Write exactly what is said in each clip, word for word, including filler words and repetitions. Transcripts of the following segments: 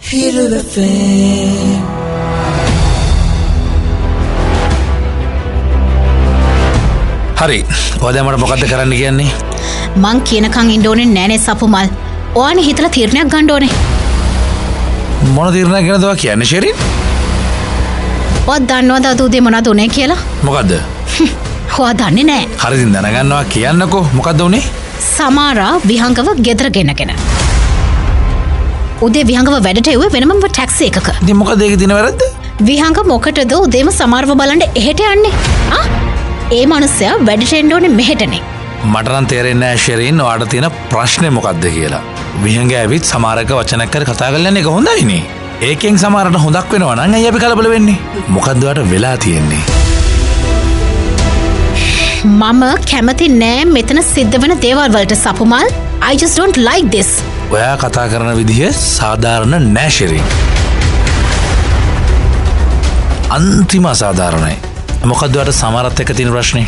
Hero F M. හරි. ඔයා මට මොකද්ද කරන්න කියන්නේ? මං කියනකන් ඉන්න ඕනේ නෑනේ සපුමල්. ඔයානේ හිතලා තීරණයක් ගන්න ඕනේ. මොන තීරණයක් ගැනද ඔයා කියන්නේ ෂෙරින්? ඔයා දන්නවද අද උදේ මොනවද උනේ කියලා? මොකද්ද? ඔයා දන්නේ නෑ. හරි ඉතින් දැනගන්නවා කියන්නකෝ. මොකද්ද උනේ? සමාරා විහංගව ගෙදර ගෙනගෙන. උදේ විහංගව වැඩට එව්වේ වෙනමම ටැක්සි එකක. ඉතින් මොකද ඒකේ දින වැරද්ද? විහංග මොකටද උදේම සමාරව බලන්න එහෙට යන්නේ? ආ? ඒ මනුස්සයා වැඩට එන්න ඕනේ මෙහෙටනේ. මට නම් තේරෙන්නේ නැහැ ෂෙරින් ඔයාට තියෙන ප්‍රශ්නේ මොකද්ද කියලා. විහංග ඇවිත් සමාරක වචනයක් කර කතා කරලා යන්නේ ඒක හොඳයිනේ. ඒකෙන් සමාරට හොඳක් වෙනවා නම් අයියා අපි කලබල වෙන්නේ. මොකද්ද ඔයාට වෙලා තියෙන්නේ? මම කැමති නෑ මෙතන සිද්ධ වෙන දේවල් වලට සපුමල්. I just don't like this. ඔයා කතා කරන විදිහ සාධාරණ නෑ ෂෙරින්. අන්තිම අසාධාරණයි. මොකද්ද ඔයාට සමහරත් එක්ක තියෙන ප්‍රශ්නේ?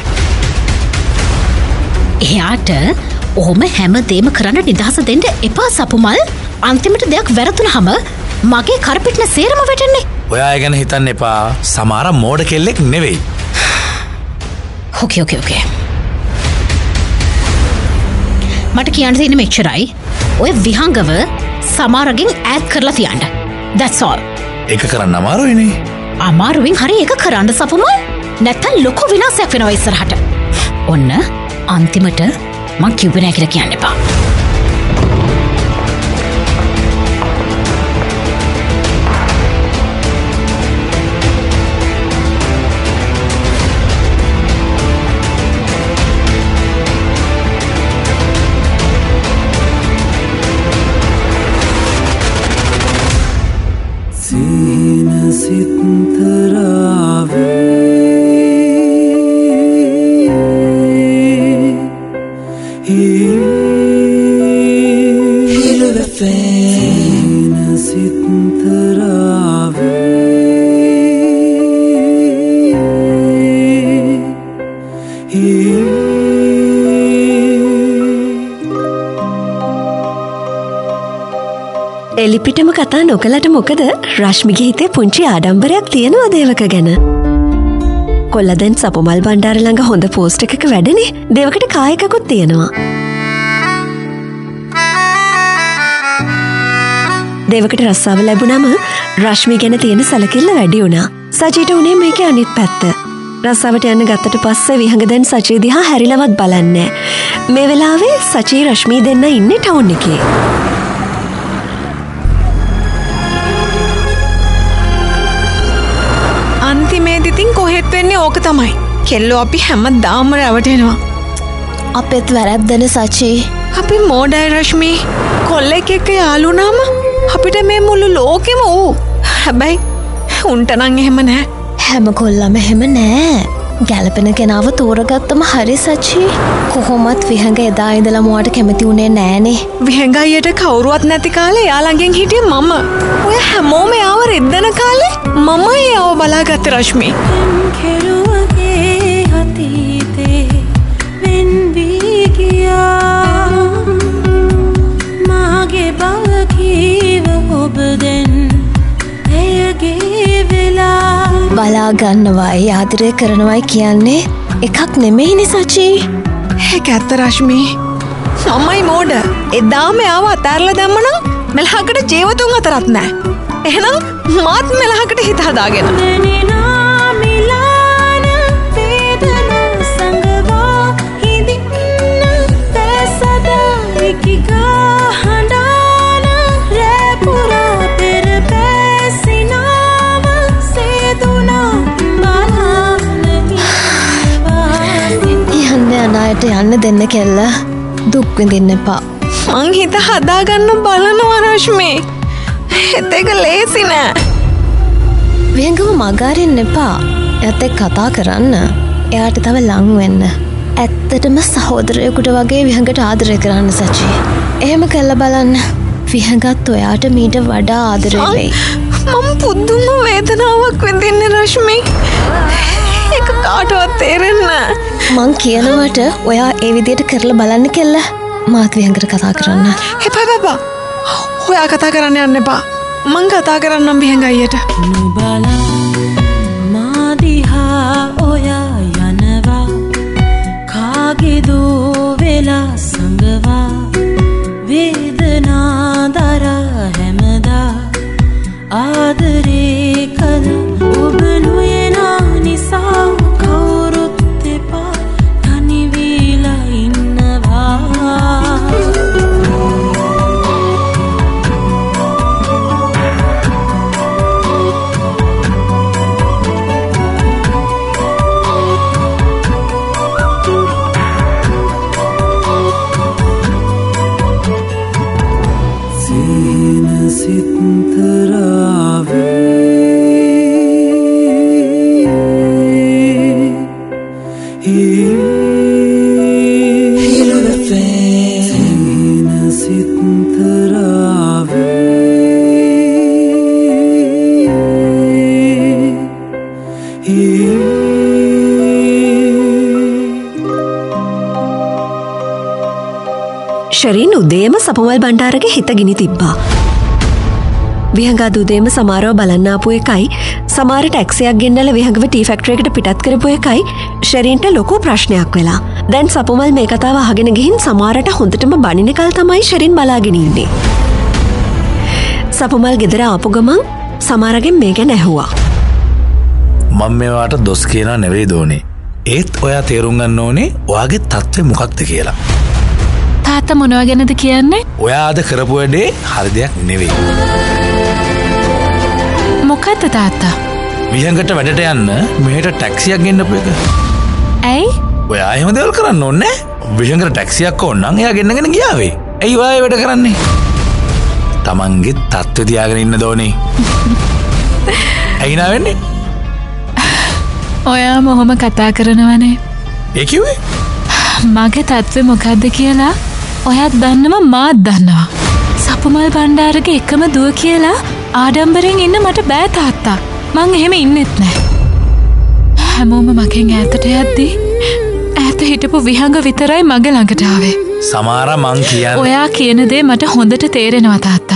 එයාට ඔහොම හැමදේම කරන්න නිදහස දෙන්න එපා සපුමල්. අන්තිමට දෙයක් වැරදුනහම මගේ කරපිටන සේරම වැටෙන්නේ. ඔයා ඒ ගැන හිතන්න එපා. සමහර මෝඩ කෙල්ලෙක් නෙවෙයි. ඕකේ ඕකේ ඕකේ. මට කියන්න තියෙන්නේ මෙච්චරයි. ඔය විහංගව සමහරගෙන් ඈත් කරලා තියන්න. That's all. ඒක කරන්න අමාරුයිනේ. අමාරුවෙන් හරි ඒක කරන්න සපුමල්. නැත්තම් ලොකු විනාශයක් වෙනවා ඉස්සරහට. ඔන්න අන්තිමට මං කිව්වේ නෑ කියලා කියන්න එපා. සීන සිත්තරාවේ එලිපිටම කතා නොකලට මොකද රශ්මිගේ හිතේ පුංචි ආඩම්බරයක් තියෙනවා දේවක ගැන. කොල්ල දැන් සපුමල් බණ්ඩාර ළඟ හොඳ පෝස්ට් එකක වැඩනේ. දේවකට කායකකුත් තියෙනවා. දේවකට රස්සාව ලැබුණම රශ්මි ගැන තියෙන සැලකිල්ල වැඩි වුණා. සචීට උනේ මේකේ අනිත් පැත්ත. රස්සාවට යන්න ගත්තට පස්සේ විහංග දැන් සචී දිහා හැරිලවත් බලන්නේ. මේ වෙලාවේ සචී රශ්මි දෙන්න ඉන්නේ ටවුන් එකේ. අන්තිමේදිතින් කොහෙත් වෙන්නේ ඕක තමයි. කෙල්ලෝ අපි හැමදාම රැවටෙනවා. අපෙත් වැරද්දනේ සචී. අපි මෝඩයි රශ්මි. කොල්ලෙක් එක්ක යාළුනාම අපිට මේ මුළු ලෝකෙම ඌ. හැබැයි උන්ට නම් එහෙම නෑ. හැම කොල්ලම එහෙම නෑ. ගැලපෙන කෙනාව තෝරගත්තම හරි සචී. කොහොමත් විහංග එදා ඉඳලා මොවට කැමති උනේ නෑනේ. විහංග අයියට කවුරුවත් නැති කාලේ එයා ළඟින් හිටියේ මම. ඔය හැමෝම එයාව රෙද්දන කාලේ මම එයාව බලාගත්තේ රශ්මි. කෙරුවගේ අතීතේ වෙන් වී ගියා. මාගේ බව කීව ඔබ දැන් එයගේ වෙලා. බලා ගන්නවයි ආදරය කරනවයි කියන්නේ එකක් නෙමෙයිනේ සචී. ඒක ඇත්ත රශ්මි. මමයි මෝඩ. එදාම එයාව අතෑරලා දැම්මනම් මෙලහකට ජීවතුන් අතරත් නෑ. එහෙනම් මාත් මෙලහකට හිත හදාගෙන. දැනෙනා මිලාන වේදනා සංගවා හිඳින්න දැසදා ඉකිගා හඬාන රැපුරා පෙර පැසිනාව සේදුනා බලාන යන්න යන අයට යන්න දෙන්න කෙල්ල. දුක් විඳින්න එපා. මං හිත හදාගන්න බලනවා රශ්මි. ඒත් ඒක ලේසි නෑ. විහංගව මගාරින්න එපා. එයාත් එක්ක කතා කරන්න. එයාට තව ලං වෙන්න. ඇත්තටම සහෝදරයෙකුට වගේ විහංගට ආදරය කරන්න සචී. එහෙම කළා බලන්න. විහංගත් ඔයාට මීට වඩා ආදරය වෙයි. මම පුදුම වේදනාවක් විඳින්නේ රශ්මි. ඒක කාටවත් තේරෙන්නේ නෑ. මං කියනවට ඔයා ඒ විදියට කරලා බලන්න කෙල්ල. මාත් විහංගට කතා කරන්න. එපා බබා. ඔයා කතා කරන්න යන්න එපා. මං කතා කරන්නම් විහඟ අයියට. නුබලා මාදිහා ඔයා යනවා කාගෙදෝ වෙලා සඟවා වේදනා දරා හැමදා ආදරේ කළ ඔබ නොයනා නිසා කවුරුත් එපා තනි වීලා ඉන්නවා. ශරීන් උදේම සපුමල් බණ්ඩාරගේ හිත ගිනි තිබ්බා. විහඟ අද උදේම සමාරව බලන්න ආපු එකයි සමාර ටැක්සියක් ගෙන්නලා විහඟව ටී ෆැක්ටරි එකට පිටත් කරපු එකයි ශරීන්ට ලොකු ප්‍රශ්නයක් වෙලා. දැන් සපුමල් මේ කතාව අහගෙන ගිහින් සමාරට හොඳටම බනින කල් තමයි ශරීන් බලාගෙන ඉන්නේ. සපුමල් ගෙදර ආපු ගමන් සමාරගෙන් මේ ගැන ඇහුවා. මම මේවාට දොස් කියනවා නෙවෙයි දෝනේ. ඒත් ඔයා තේරුම් ගන්න ඕනේ ඔයාගේ තත්ත්වය මොකක්ද කියලා. තාත්තා මොනවා ගැනද කියන්නේ? ඔයා අද කරපු වැඩේ හරි දෙයක් නෙවෙයි. මොකද්ද තාත්තා? විහඟට වැඩට යන්න මෙහෙට ටැක්සියක් ගෙන්නපු එක. ඇයි? ඔයා එහෙම දේවල් කරන්න ඕනේ නැහැ. විහඟට ටැක්සියක් ඕන නම් එයා ගෙන්නගෙන ගියාවේ. ඇයි ඔයා ඒ වැඩ කරන්නේ? තමන්ගේ තත්ත්වය තියාගෙන ඉන්න දෝනේ. ඇයි නා වෙන්නේ? ඔයා මොහොම කතා කරනවනේ. ඒ කිව්වේ? මගේ තත්ත්වය මොකද්ද කියලා ඔයාත් දන්නවා මාත් දන්නවා. සපුමල් බණ්ඩාරගේ එකම දුව කියලා ආඩම්බරෙන් ඉන්න මට බෑ තාත්තා. මං එහෙම ඉන්නෙත් නෑ. හැමෝම මගෙන් ඈතට යද්දී ඈත හිටපු විහඟ විතරයි මගේ ළඟට ආවේ. සමාරා මං කියන්නේ ඔයා කියන දේ මට හොඳට තේරෙනවා තාත්තා.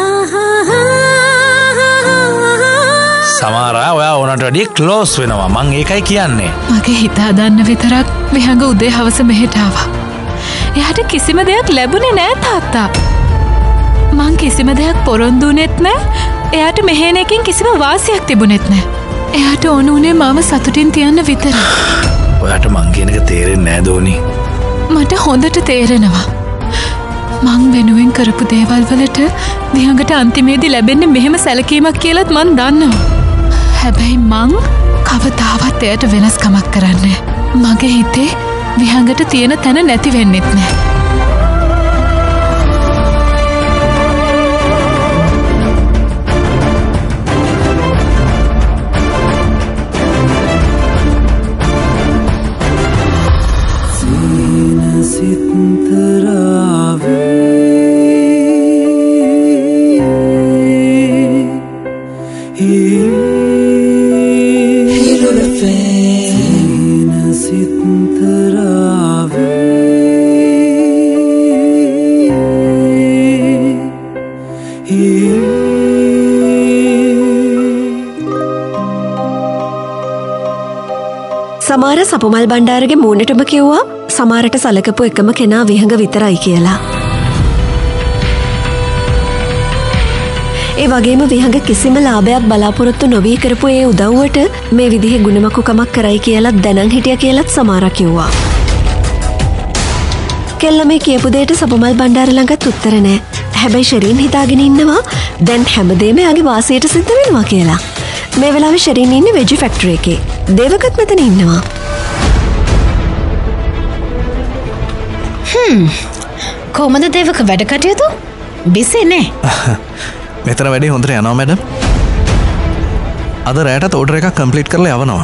සමාරා ඔයා ඕනට වැඩිය ක්ලෝස් වෙනවා. මං ඒකයි කියන්නේ. මගේ හිත හදන්න විතරක් විහඟ උදේ හවස මෙහෙට ආවා. එයාට කිසිම දෙයක් ලැබුණේ නෑ තාත්තා. මං කිසිම දෙයක් පොරොන්දු වුණෙත් නෑ. එයාට මෙහෙන එකෙන් කිසිම වාසියක් තිබුණෙත් නෑ. එයාට ඕන උනේ මාව සතුටින් තියන්න විතරයි. ඔයාට මං කියන එක තේරෙන්නේ නෑ දෝනි. මට හොඳට තේරෙනවා. මං වෙනුවෙන් කරපු දේවල් වලට විහඟට අන්තිමේදී ලැබෙන්නේ මෙහෙම සැලකීමක් කියලාත් මං දන්නවා. හැබැයි මං කවදාවත් එයට වෙනස්කමක් කරන්නේ නෑ. මගේ හිතේ විහඟට තියෙන තැන නැති වෙන්නෙත් නෑ. සමාර සපුමල් බණ්ඩාරගේ මූණටම කිව්වා සමාරට සලකපු එකම කෙනා විහඟ විතරයි කියලා. ඒ වගේම විහඟ කිසිම ලාභයක් බලාපොරොත්තු නොවී කරපු ඒ උදව්වට මේ විදිහේ ගුණමකුකමක් කරයි කියලත් දැනන් හිටිය කියලත් සමාර කිව්වා. කෙල්ල මේ කියපු දෙයට සපුමල් බණ්ඩාර ළඟත් උත්තර නෑ. හැබැයි ශරීන් හිතාගෙන ඉන්නවා දැන් හැමදේම යාගේ වාසියට සිද්ධ වෙනවා කියලා. මේ වෙලාවේ ශරීන් ඉන්නේ වෙජි ෆැක්ටරි එකේ. දේවකත් මෙතන ඉන්නවා. හ්ම්. කොහමද දේවක වැඩ කටයුතු? බිසි නේ. මෙතන වැඩේ හොඳට යනවා මැඩම්. අද රැටත් ඕඩර් එකක් කම්ප්ලීට් කරලා යවනවා.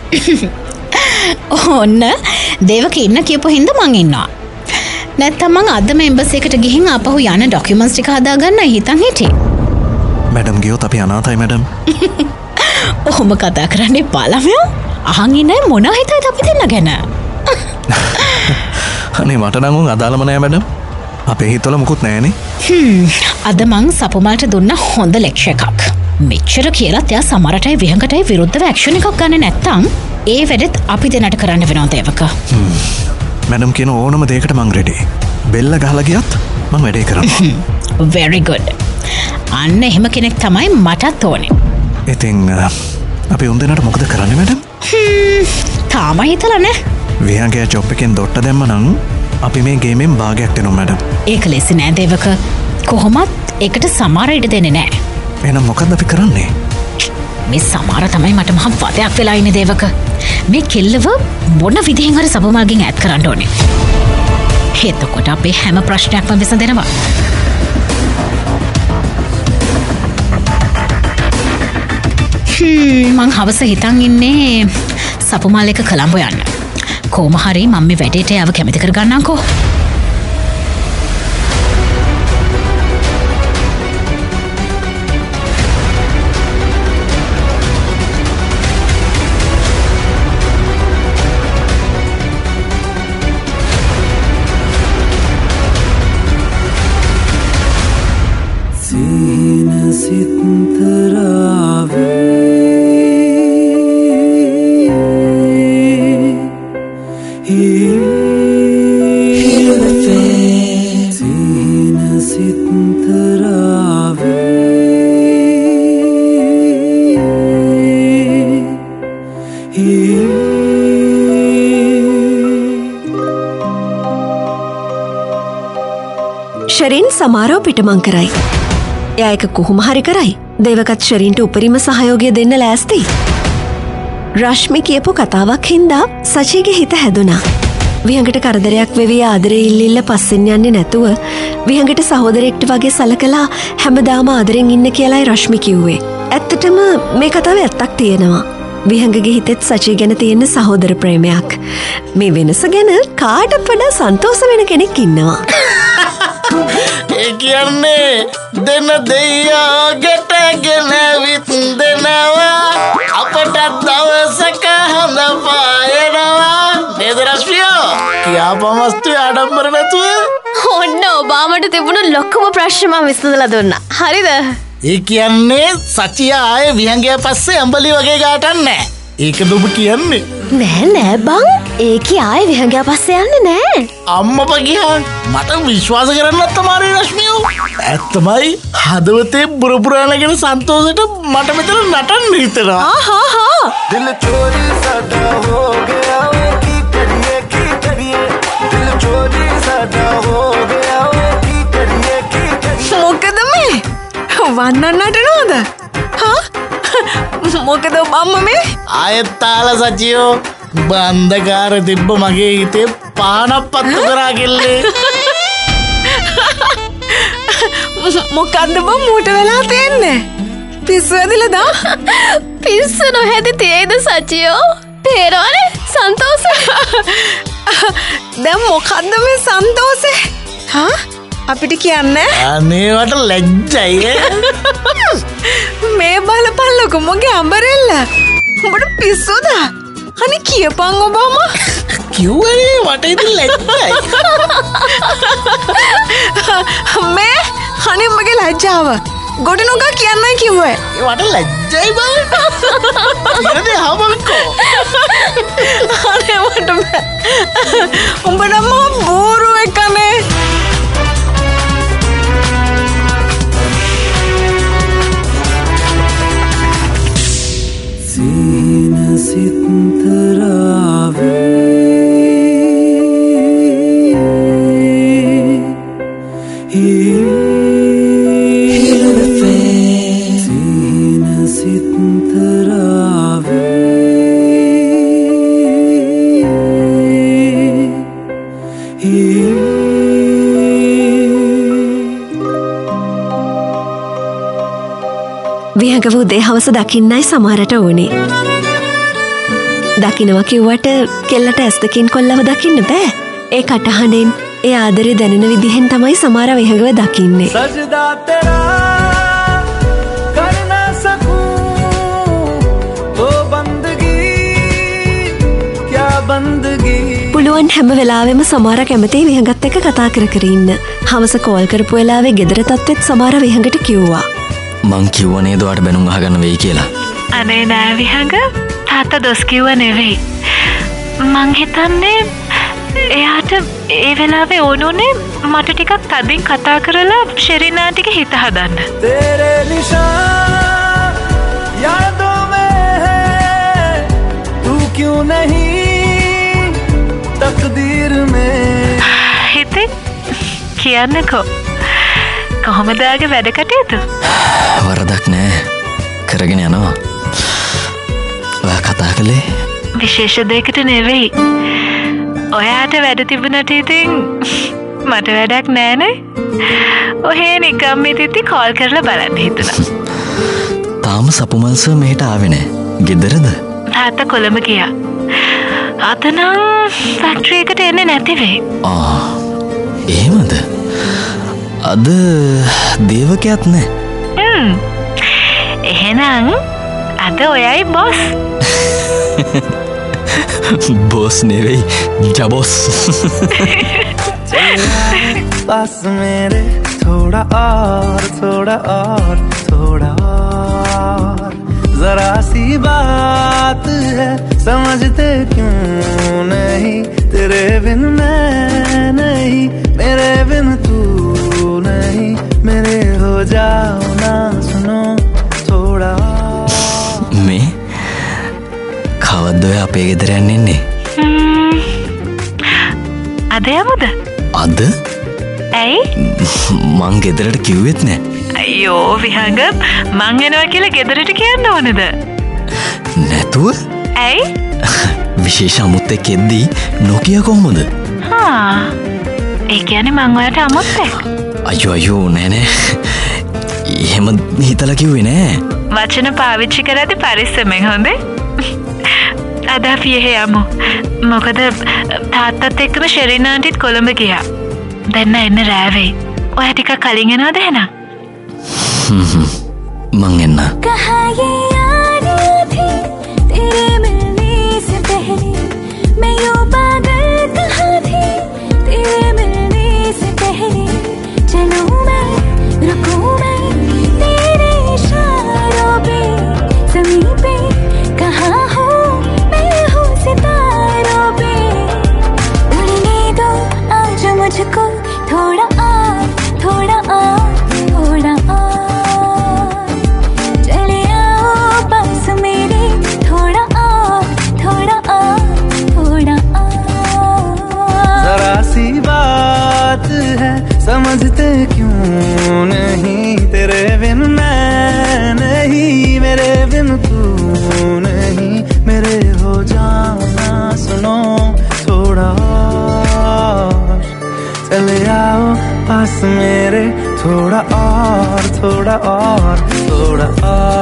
ඔන්න දේවක ඉන්න කියපු හින්දා මං ඉන්නවා. නැත්තම් මං අදම එම්බසි එකට ගිහින් ආපහු යන ඩොකියුමන්ට්ස් ටික හදාගන්නයි හිතන් හිටියේ. මැඩම් ගියොත් අපි අනාතයි මැඩම්. ඔහොම කතා කරන්න එපා ළමයෝ. අහන් ඉන්නේ මොනවා හිතයිද අපි දෙන්න ගැන? අනේ මට නම් උන් අදාළම නෑ මැඩම්. අපේ හිතවල මුකුත් නෑනේ. හ්ම් අද මං සපුමල්ට දුන්න හොඳ ලෙක්ෂ එකක්. මෙච්චර කියලත් එයා සමරටයි විහඟටයි විරුද්ධව ඇක්ෂන් එකක් ගන්න නැත්තම් ඒ වැඩෙත් අපි දෙන්නට කරන්න වෙනවා දේවක. මැඩම් කියන ඕනම දෙයකට මං රෙඩි. බෙල්ල ගහලා ගියත් මං වැඩේ කරනවා. very good. අන්න එහෙම කෙනෙක් තමයි මටත් ඕනේ. ඉතින් අපි උන් දෙන්නට මොකද කරන්නේ මැඩම්? තාම හිතලා නෑ. විහඟගේ ජොබ් එකෙන් දොට්ට දැම්ම නම් අපි මේ ගේමෙන් භාගයක් දෙනවා මැඩම්. ඒක ලෙසි නෑ දේවක. කොහොමත් ඒකට සමහර ඉඩ දෙන්නේ නෑ. එහෙනම් මොකද්ද අපි කරන්නේ? මේ සමහර තමයි මට මහ වදයක් වෙලා ඉන්නේ දේවක. මේ කෙල්ලව මොන විදිහෙන් හරි සබමාගෙන් ඈත් කරන්න ඕනේ. එතකොට අපේ හැම ප්‍රශ්නයක්ම විසඳෙනවා. හ්ම් මං හවස හිතන් ඉන්නේ සපුමාල් එක කොළඹ යන්න. කොහොම හරි මම මේ වැඩේට යව කැමති කර ගන්නම්කෝ. ශරීන් සමාරෝ පිටමං කරයි. එයා එක කොහොම හරි කරයි. දේවකත් ශරීන්ට උපරිම සහයෝගය දෙන්න ලෑස්ති. රශ්මි කියපු කතාවක් හින්දා සචීගේ හිත හැදුනා. විහඟට කරදරයක් වෙවී ආදරේ ඉල්ලිල්ල පස්සෙන් යන්නේ නැතුව විහඟට සහෝදරයෙක්ට වගේ සලකලා හැමදාම ආදරෙන් ඉන්න කියලායි රශ්මි කිව්වේ. ඇත්තටම මේ කතාවේ ඇත්තක් තියෙනවා. විහඟගේ හිතෙත් සචී ගැන තියෙන සහෝදර ප්‍රේමයක්. මේ වෙනස ගැන කාටත් වඩා සන්තෝෂ වෙන කෙනෙක් ඉන්නවා. ඒ කියන්නේ දෙන දෙයියෝ ගැටගෙන වින්දෙනවා අපට දවසක හඳ පායනවා නේද රශ්මියෝ? කියාපමස්තු ආඩම්බර නැතුව ඔන්න ඔබාමට තිබුණු ලොකුම ප්‍රශ්න මම විසඳලා දුන්නා. හරිද? ඒ කියන්නේ සචියා ආයේ විහංගය පස්සේ අඹලි වගේ ගාටන්නේ. ඒකද ඔබ කියන්නේ? නෑ නෑ බං. ඒකේ ආයේ විහංගය පස්සේ යන්නේ නෑ. අම්මපා ගියා මට විශ්වාස කරන්නත් තමයි රශ්මියෝ. ඇත්තමයි හදවතේ බුරපුරානගෙන සන්තෝෂෙට මට මෙතන නටන්න හිතෙනවා. ආහා හා. दिल चोरी साडा हो गया वे की करिए की करिए दिल चोरी साडा हो गया वे की करिए की करिए මොකද මේ? වන්නන්නට නෝද? හා? මොකද බම්ම මේ? ආයෙත් තාලා සචියෝ බන්ධකාර තිබ්බ මගේ හිතේ පානක් පත්තු කරා කෙල්ලේ. මොකද්ද බං මූට වෙලා තියෙන්නේ? පිස්සු ඇදිලාද? පිස්සු නොහැදි තේද සචියෝ? තේරවනේ සන්තෝෂේ. දැන් මොකද්ද මේ සන්තෝෂේ? හා? අපිට කියන්නේ? අනේවට ලැජ්ජයි. මේ බලපන් ලොකු මොගේ අඹරෙල්ල. උඹට පිස්සුද? අනේ කියපන් ඔබම. කිව්වේ මට ඉතින් ලැජ්ජයි. මේ අනේ මගේ ලැජ්ජාව. ගොඩ නොගා කියන්නයි කිව්වේ. මට ලැජ්ජයි බං. ඉතින් හවල්කෝ. අනේ මට බෑ. උඹ නම් බෝරු එකනේ. सीन सितरावे सीन सितरावे විහඟව උදේ හවස දකින්නයි සමහරට ඕනේ. දකින්නවා කිව්වට කෙල්ලට ඇස් දෙකින් කොල්ලව දකින්න බෑ. ඒ කටහඬෙන් ඒ ආදරේ දැනෙන විදිහෙන් තමයි සමහර විහඟව දකින්නේ. सजदा तेरा कर ना सकूं तो बंदगी क्या बंदगी. පුළුවන් මන් හැම වෙලාවෙම සමහර කැමති විහඟත් එක්ක කතා කර කර ඉන්න. හවස කෝල් කරපු වෙලාවේ ගෙදර තත්ත්වෙත් සමහර විහඟට කිව්වා. මං කිව්ව නේද ඔයාට බැනුම් අහගන්න වෙයි කියලා. අනේ නෑ විහඟ, තාත්තා දොස් කිව්ව නෙවෙයි. මං හිතන්නේ එයාට ඒ වෙලාවේ ඕනුනේ මට ටිකක් තදින් කතා කරලා ශෙරිනාටික හිත හදන්න. तेरे निशान यादों में है तू क्यों नहीं तकदीर में. හිතේ කියන්නකෝ කොහොමද ආගේ වැඩ කටයුතු? වරදක් නෑ, කරගෙන යනවා. ඔයා කතා කළේ විශේෂ දෙයකට නෙවෙයි. ඔයාට වැඩ තිබුණට ඉතින් මට වැඩක් නෑනේ. ඔහේ නිකම් ඉතින් කෝල් කරලා බලන්න හිතුණා. තාම සපුමල් සර් මෙහෙට ආවේ නෑ. ගෙදරද? තාත්තා කොළඹ ගියා. අද නම් ෆැක්ටරි එකට එන්නේ නැති වෙයි. ආ එහෙමද? අද දේවකයක් නෑ. හ්ම්. එහෙනම් අද ඔයයි බොස්. बॉस नेवेई जबॉस. पास मेरे थोड़ा और थोड़ा और थोड़ा और जरा सी बात है समझते क्यों नहीं तेरे बिन मैं नहीं मेरे बिन तू नहीं मेरे हो जाओ ना सुनो थोड़ा. मैं කවද්ද ඔය අපේ ගෙදර යන්න එන්නේ? අද යමුද? අද? ඇයි? මං ගෙදරට කිව්වෙත් නෑ. අයියෝ විහඟ, මං එනවා කියලා ගෙදරට කියන්න ඕනද? නැතුව? ඇයි? විශේෂ අමුත් එක්ක එද්දී නොකිය කොහොමද? හා. ඒ කියන්නේ මං ඔයාට අමුත්තෙක්. අයියෝ අයියෝ නෑ නෑ. එහෙම හිතලා කිව්වේ නෑ. වචන පාවිච්චි කරද්දී පරිස්සමෙන් හොඳේ. අද අපි එහෙ යමු. මොකද තාත්තත් එක්කම ශෙරිනාන්ටිත් කොළඹ ගියා. දැන් එන්න රෑ වෙයි. ඔයා ටිකක් කලින් එනවද එහෙනම්? හ්ම් හ්ම්. මං එන්න. कहा ये यादें थी तेरे मिलने से पहले मैं यूं पागल कहाँ थी तेरे मिलने से पहले चलूं मैं रुकूं मैं तेरे इशारों पे ज़मीं पे कहाँ हो मैं हूँ सितारों पे उड़ने दो आज मुझको थोड़ा और थोड़ा और थोड़ा और चले आओ पास मेरे थोड़ा और थोड़ा और थोड़ा और जरा सी बात है समझते क्यों नहीं तेरे बिन मैं नहीं मेरे बिन तू नहीं मेरे हो जाना सुनो थोड़ा और चले आओ पास मेरे थोड़ा और थोड़ा और थोड़ा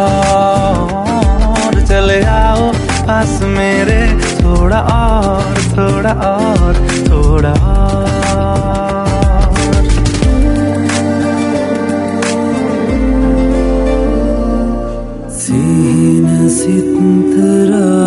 और चले आओ पास मेरे थोड़ा और थोड़ा और थोड़ा और सीन सितरा